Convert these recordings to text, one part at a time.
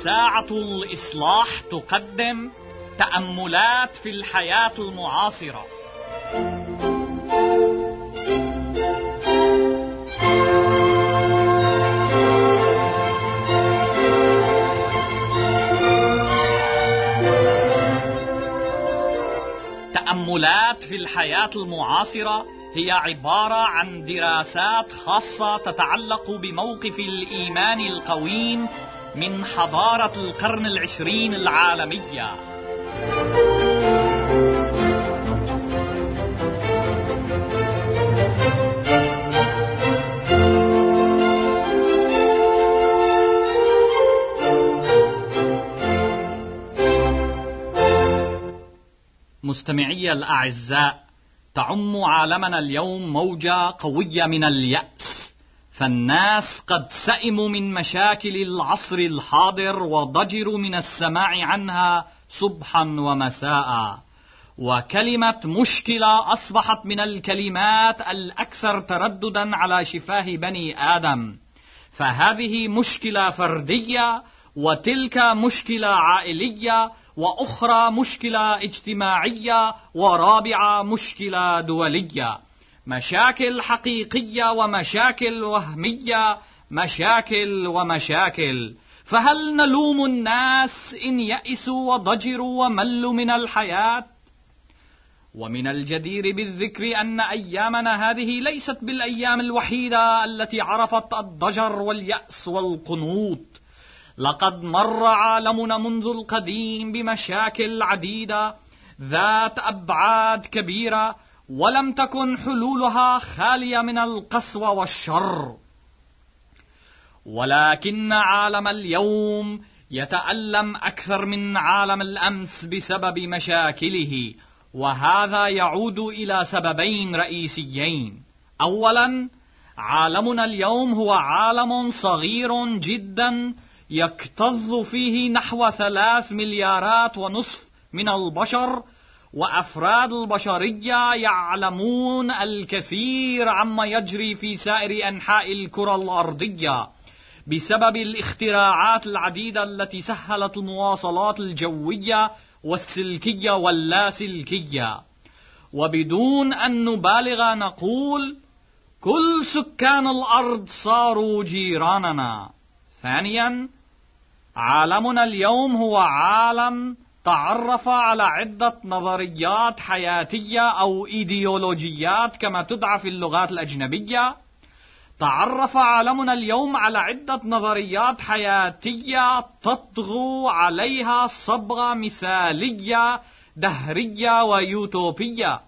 إذاعة الإصلاح تقدم تأملات في الحياة المعاصرة. تأملات في الحياة المعاصرة هي عبارة عن دراسات خاصة تتعلق بموقف الإيمان القويم من حضارة القرن العشرين العالمية. مستمعي الأعزاء، تعم عالمنا اليوم موجة قوية من اليأس، فالناس قد سئموا من مشاكل العصر الحاضر وضجروا من السماع عنها صبحا ومساء، وكلمة مشكلة أصبحت من الكلمات الأكثر ترددا على شفاه بني آدم، فهذه مشكلة فردية، وتلك مشكلة عائلية، وأخرى مشكلة اجتماعية، ورابعة مشكلة دولية. مشاكل حقيقية ومشاكل وهمية، مشاكل ومشاكل. فهل نلوم الناس إن يئسوا وضجروا وملوا من الحياة؟ ومن الجدير بالذكر أن أيامنا هذه ليست بالأيام الوحيدة التي عرفت الضجر واليأس والقنوط. لقد مر عالمنا منذ القديم بمشاكل عديدة ذات أبعاد كبيرة، ولم تكن حلولها خالية من القسوة والشر. ولكن عالم اليوم يتألم أكثر من عالم الأمس بسبب مشاكله، وهذا يعود إلى سببين رئيسيين. أولا، عالمنا اليوم هو عالم صغير جدا يكتظ فيه نحو 3.5 مليار من البشر، وأفراد البشرية يعلمون الكثير عما يجري في سائر أنحاء الكرة الأرضية بسبب الاختراعات العديدة التي سهلت المواصلات الجوية والسلكية واللاسلكية. وبدون أن نبالغ نقول كل سكان الأرض صاروا جيراننا. ثانيا، عالمنا اليوم هو عالم تعرف على عدة نظريات حياتية أو إيديولوجيات كما تدعى في اللغات الأجنبية. تعرف عالمنا اليوم على عدة نظريات حياتية تطغو عليها صبغة مثالية دهرية ويوتوبية،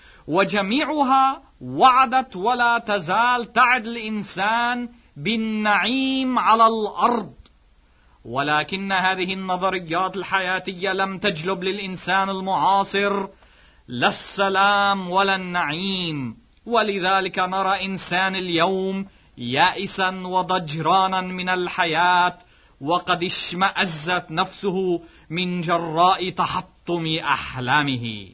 وجميعها وعدت ولا تزال تعد الإنسان بالنعيم على الأرض. ولكن هذه النظريات الحياتية لم تجلب للإنسان المعاصر لا السلام ولا النعيم، ولذلك نرى إنسان اليوم يائسا وضجرانا من الحياة، وقد اشمأزت نفسه من جراء تحطم أحلامه.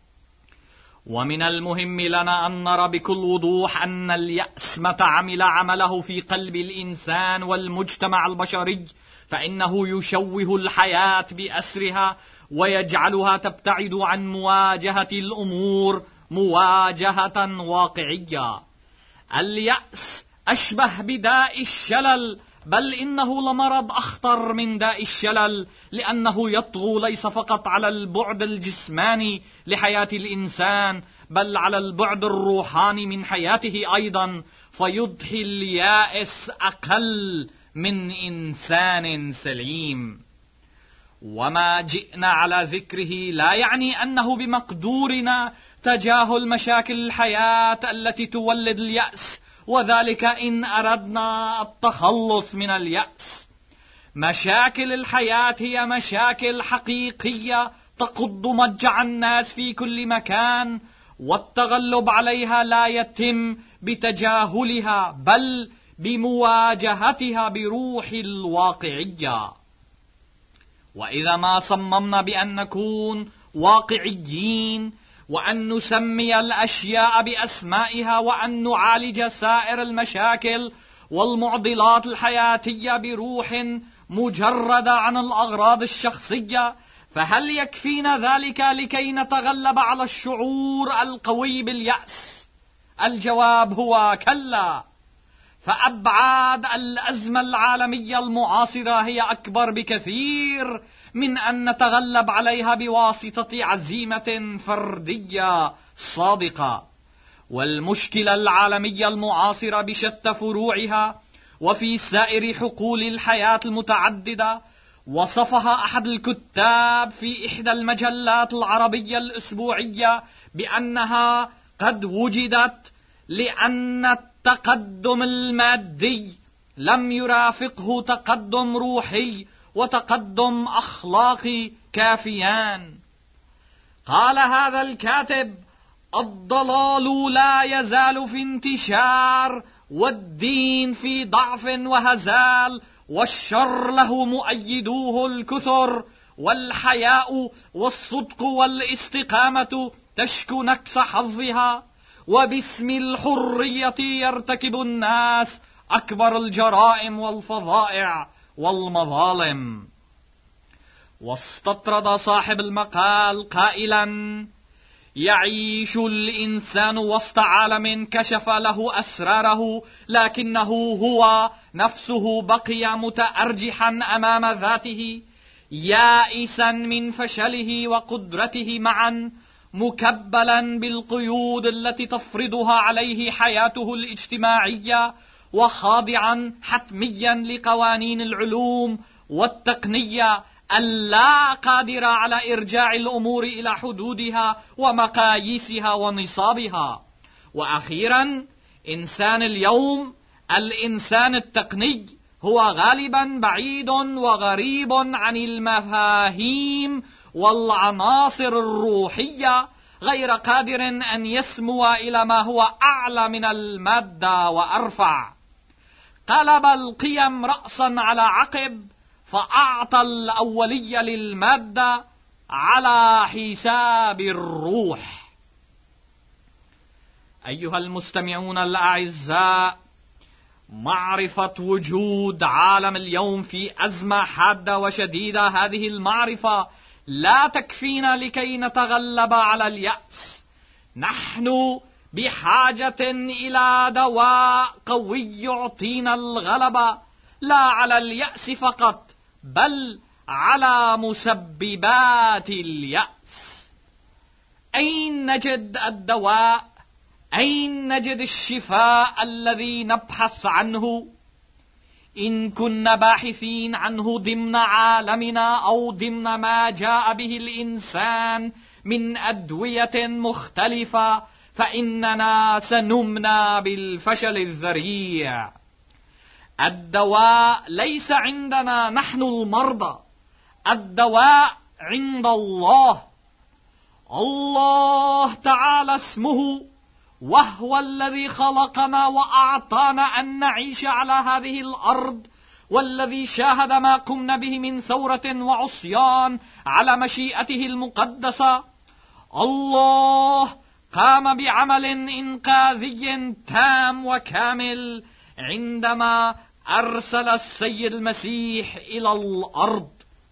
ومن المهم لنا أن نرى بكل وضوح أن اليأس متى عمل عمله في قلب الإنسان والمجتمع البشري فإنه يشوه الحياة بأسرها ويجعلها تبتعد عن مواجهة الأمور مواجهة واقعية. اليأس أشبه بداء الشلل، بل إنه لمرض أخطر من داء الشلل، لأنه يطغو ليس فقط على البعد الجسماني لحياة الإنسان، بل على البعد الروحاني من حياته أيضا، فيضحي اليائس أقل من إنسان سليم. وما جئنا على ذكره لا يعني أنه بمقدورنا تجاهل مشاكل الحياة التي تولد اليأس، وذلك إن أردنا التخلص من اليأس. مشاكل الحياة هي مشاكل حقيقية تقض مضجع الناس في كل مكان، والتغلب عليها لا يتم بتجاهلها بل بمواجهتها بروح الواقعية. وإذا ما صممنا بأن نكون واقعيين وأن نسمي الأشياء بأسمائها وأن نعالج سائر المشاكل والمعضلات الحياتية بروح مجردة عن الأغراض الشخصية، فهل يكفينا ذلك لكي نتغلب على الشعور القوي باليأس؟ الجواب هو كلا، فأبعاد الأزمة العالمية المعاصرة هي أكبر بكثير من أن نتغلب عليها بواسطة عزيمة فردية صادقة. والمشكلة العالمية المعاصرة بشتى فروعها وفي سائر حقول الحياة المتعددة وصفها أحد الكتاب في إحدى المجلات العربية الأسبوعية بأنها قد وجدت لأن التقدم المادي لم يرافقه تقدم روحي وتقدم أخلاقي كافيان. قال هذا الكاتب: الضلال لا يزال في انتشار، والدين في ضعف وهزال، والشر له مؤيدوه الكثر، والحياء والصدق والاستقامة تشكو نكس حظها، وباسم الحرية يرتكب الناس أكبر الجرائم والفظائع والمظالم. واستطرد صاحب المقال قائلا: يعيش الإنسان وسط عالم كشف له أسراره، لكنه هو نفسه بقي متأرجحا أمام ذاته، يائسا من فشله وقدرته معا، مكبلا بالقيود التي تفرضها عليه حياته الاجتماعية، وخاضعا حتميا لقوانين العلوم والتقنية اللا قادرة على إرجاع الأمور إلى حدودها ومقاييسها ونصابها. وأخيرا، إنسان اليوم، الإنسان التقني، هو غالبا بعيد وغريب عن المفاهيم والعناصر الروحية، غير قادر أن يسمو إلى ما هو أعلى من المادة وأرفع. قلب القيم رأسا على عقب، فأعطى الأولية للمادة على حساب الروح. أيها المستمعون الأعزاء، معرفة وجود عالم اليوم في أزمة حادة وشديدة، هذه المعرفة لا تكفينا لكي نتغلب على اليأس. نحن بحاجة إلى دواء قوي يعطينا الغلبة، لا على اليأس فقط، بل على مسببات اليأس. أين نجد الدواء؟ أين نجد الشفاء الذي نبحث عنه؟ إن كنا باحثين عنه ضمن عالمنا أو ضمن ما جاء به الإنسان من أدوية مختلفة، فإننا سنمنى بالفشل الذريع. الدواء ليس عندنا نحن المرضى، الدواء عند الله. الله تعالى اسمه، وهو الذي خلقنا وأعطانا أن نعيش على هذه الأرض، والذي شاهد ما قمنا به من ثورة وعصيان على مشيئته المقدسة. الله قام بعمل إنقاذي تام وكامل عندما أرسل السيد المسيح إلى الأرض.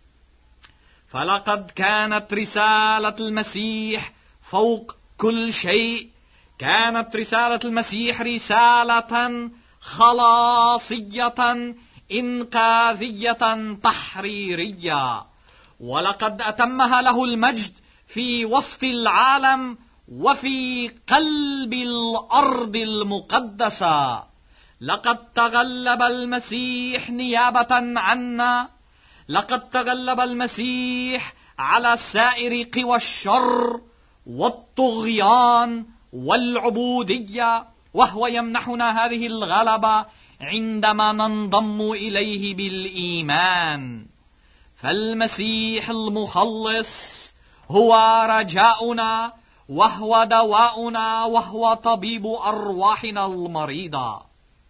فلقد كانت رسالة المسيح فوق كل شيء، كانت رسالة المسيح رسالة خلاصية إنقاذية تحريرية، ولقد أتمها له المجد في وسط العالم وفي قلب الأرض المقدسة. لقد تغلب المسيح نيابة عنا، لقد تغلب المسيح على سائر قوى الشر والطغيان والعبودية، وهو يمنحنا هذه الغلبة عندما ننضم إليه بالإيمان. فالمسيح المخلص هو رجاؤنا، وهو دواؤنا، وهو طبيب أرواحنا المريضة.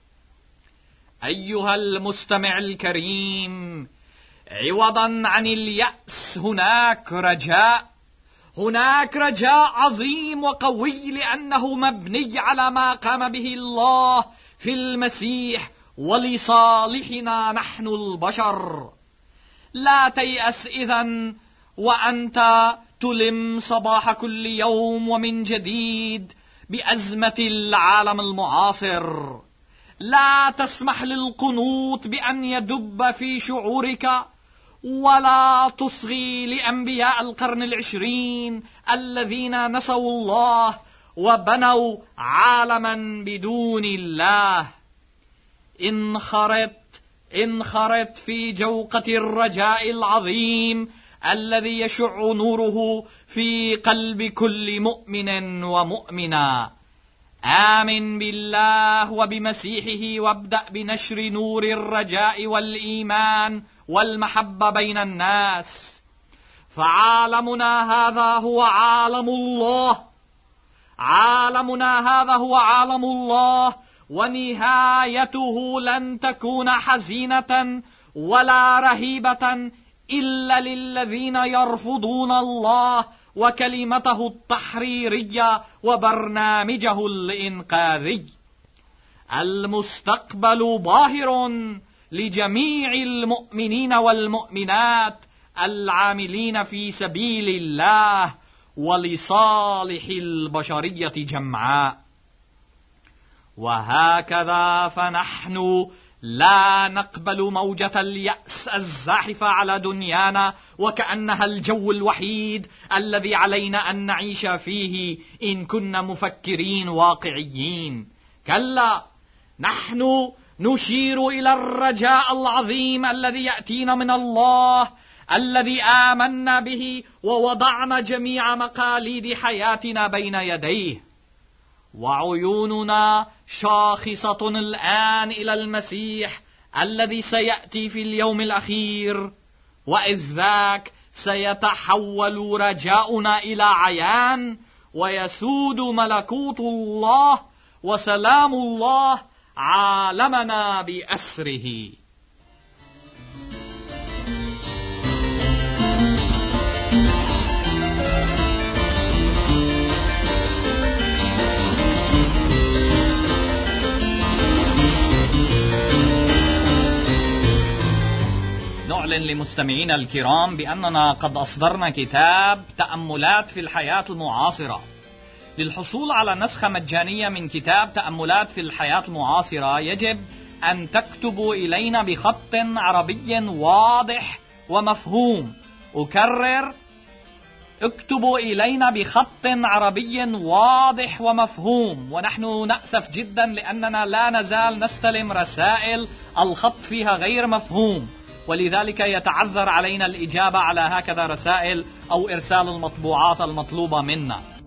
أيها المستمع الكريم، عوضا عن اليأس هناك رجاء، هناك رجاء عظيم وقوي، لأنه مبني على ما قام به الله في المسيح ولصالحنا نحن البشر. لا تيأس إذن وأنت تلم صباح كل يوم ومن جديد بأزمة العالم المعاصر. لا تسمح للقنوط بأن يدب في شعورك، ولا تصغي لأنبياء القرن العشرين الذين نسوا الله وبنوا عالما بدون الله. انخرط في جوقة الرجاء العظيم الذي يشع نوره في قلب كل مؤمن ومؤمنة. آمن بالله وبمسيحه وابدأ بنشر نور الرجاء والإيمان والمحبة بين الناس، فعالمنا هذا هو عالم الله. عالمنا هذا هو عالم الله، ونهايته لن تكون حزينة ولا رهيبة إلا للذين يرفضون الله وكلمته التحريرية وبرنامجه الإنقاذي. المستقبل باهر لجميع المؤمنين والمؤمنات العاملين في سبيل الله ولصالح البشرية جمعاء. وهكذا فنحن لا نقبل موجة اليأس الزاحفة على دنيانا وكأنها الجو الوحيد الذي علينا أن نعيش فيه إن كنا مفكرين واقعيين. كلا، نحن نشير إلى الرجاء العظيم الذي يأتينا من الله، الذي آمنا به ووضعنا جميع مقاليد حياتنا بين يديه. وعيوننا شاخصة الآن إلى المسيح الذي سيأتي في اليوم الأخير، وإذ ذاك سيتحول رجاؤنا إلى عيان، ويسود ملكوت الله وسلام الله عالمنا بأسره. نعلن لمستمعينا الكرام بأننا قد أصدرنا كتاب تأملات في الحياة المعاصرة. للحصول على نسخة مجانية من كتاب تأملات في الحياة المعاصرة يجب أن تكتبوا إلينا بخط عربي واضح ومفهوم. أكرر، اكتبوا إلينا بخط عربي واضح ومفهوم. ونحن نأسف جدا لأننا لا نزال نستلم رسائل الخط فيها غير مفهوم، ولذلك يتعذر علينا الإجابة على هكذا رسائل أو إرسال المطبوعات المطلوبة منا.